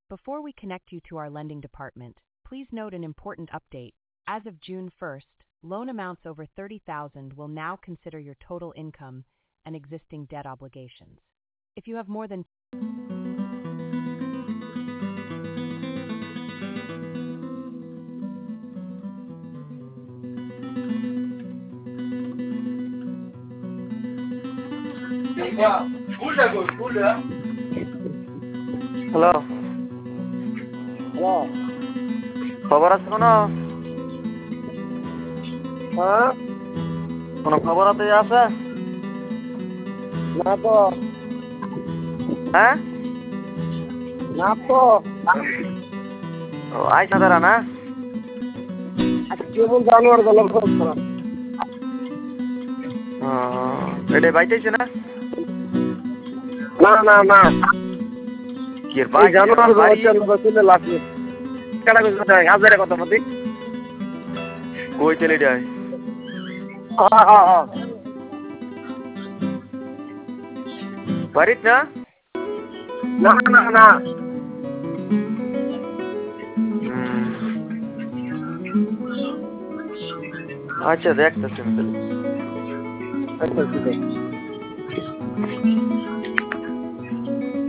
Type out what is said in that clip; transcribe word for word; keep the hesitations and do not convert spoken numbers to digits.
Before we connect you to our lending department, please note an important update. As of June first, loan amounts over thirty thousand will now consider your total income and existing debt obligations. If you have more than hello, hello. খবর আছে কোনো? হ্যাঁ, কোনো খবর আছে আছে? না তো, হ্যাঁ, না তো। ও আইসা তারা না? কেবল জানোয়ার গেল খরচ। ও এটা বাইতেছে না? না না না, কি এর বাই জানোয়ার বাড়ি গেল লাস্ট কেডা কইছে হাজারে কথা মতি কই চলে যায়? হ্যাঁ হ্যাঁ হ্যাঁ, বাড়িত না? না না না, হুম, আচ্ছা দেখতেছি আমি তাহলে। আচ্ছা ঠিক আছে।